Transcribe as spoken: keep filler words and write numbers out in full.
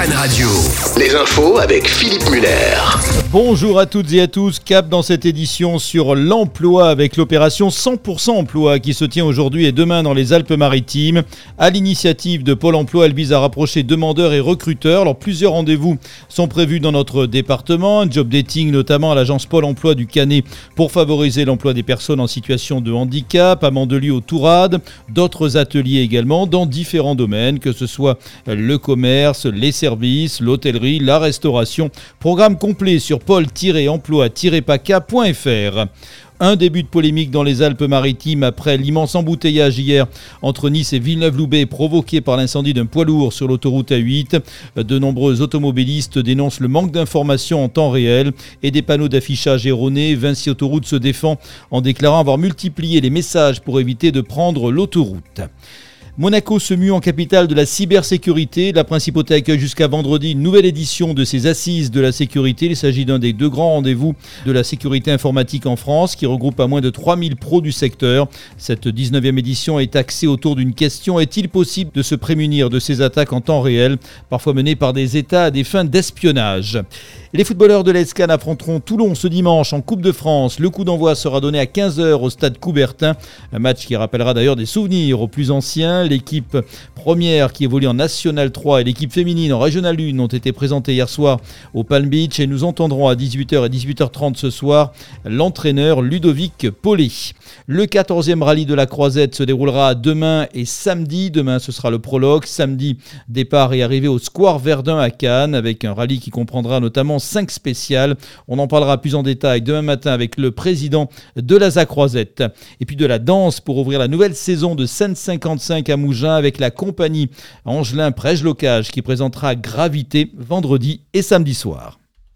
Fun Radio. Les infos avec Philippe Muller. Bonjour à toutes et à tous, cap dans cette édition sur l'emploi avec l'opération cent pour cent emploi qui se tient aujourd'hui et demain dans les Alpes-Maritimes. À l'initiative de Pôle emploi, elle vise à rapprocher demandeurs et recruteurs. Alors plusieurs rendez-vous sont prévus dans notre département, un job dating notamment à l'agence Pôle emploi du Canet pour favoriser l'emploi des personnes en situation de handicap, à Mandelieu au Tourade, d'autres ateliers également dans différents domaines, que ce soit le commerce, les services, l'hôtellerie, la restauration. Programme complet sur pôle tiret emploi tiret paca point f r. Un début de polémique dans les Alpes-Maritimes après l'immense embouteillage hier entre Nice et Villeneuve-Loubet provoqué par l'incendie d'un poids lourd sur l'autoroute A huit. De nombreux automobilistes dénoncent le manque d'informations en temps réel et des panneaux d'affichage erronés. Vinci Autoroute se défend en déclarant avoir multiplié les messages pour éviter de prendre l'autoroute. Monaco se mue en capitale de la cybersécurité. La principauté accueille jusqu'à vendredi une nouvelle édition de ses assises de la sécurité. Il s'agit d'un des deux grands rendez-vous de la sécurité informatique en France qui regroupe à moins de trois mille pros du secteur. Cette dix-neuvième édition est axée autour d'une question: est-il possible de se prémunir de ces attaques en temps réel, parfois menées par des États à des fins d'espionnage? Les footballeurs de l'E S C A N affronteront Toulon ce dimanche en Coupe de France. Le coup d'envoi sera donné à quinze heures au stade Coubertin. Un match qui rappellera d'ailleurs des souvenirs aux plus anciens. L'équipe première qui évolue en National trois et l'équipe féminine en Régional un ont été présentées hier soir au Palm Beach et nous entendrons à dix-huit heures et dix-huit heures trente ce soir l'entraîneur Ludovic Paulet. Le quatorzième rallye de la Croisette se déroulera demain et samedi. Demain ce sera le prologue. Samedi, départ et arrivée au Square Verdun à Cannes avec un rallye qui comprendra notamment cinq spéciales. On en parlera plus en détail demain matin avec le président de la Z A Croisette. Et puis de la danse pour ouvrir la nouvelle saison de Scène cinquante-cinq à Mougins avec la compagnie Angelin Prège-Locage qui présentera Gravité vendredi et samedi soir.